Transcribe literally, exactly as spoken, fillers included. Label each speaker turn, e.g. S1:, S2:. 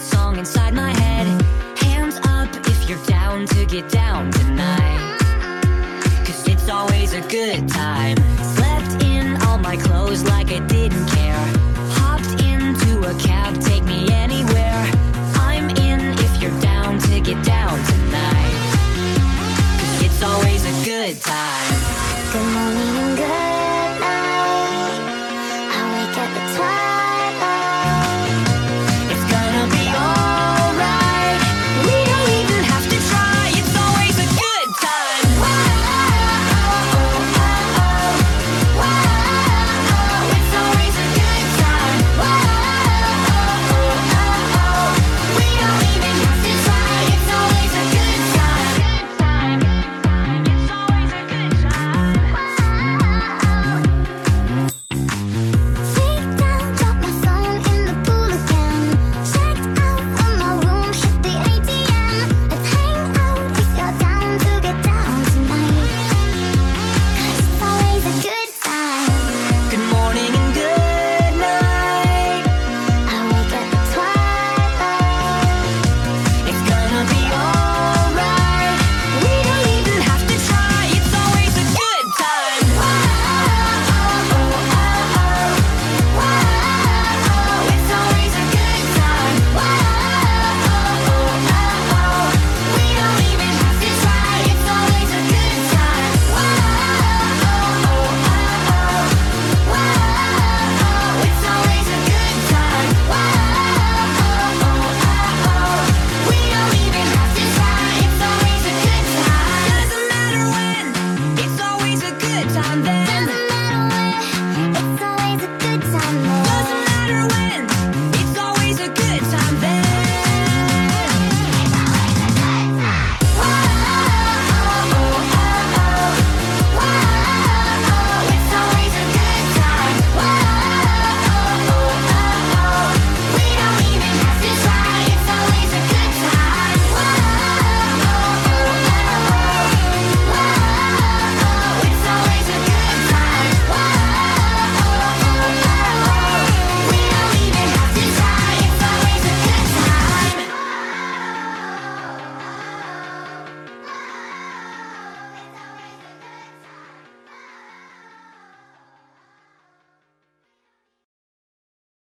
S1: song inside my head. Hands up if you're down to get down tonight, 'cause it's always a good time. Slept in all my clothes like I didn't care. Hopped into a cab, take me anywhere. I'm in if you're down to get down tonight, 'cause it's always a good time.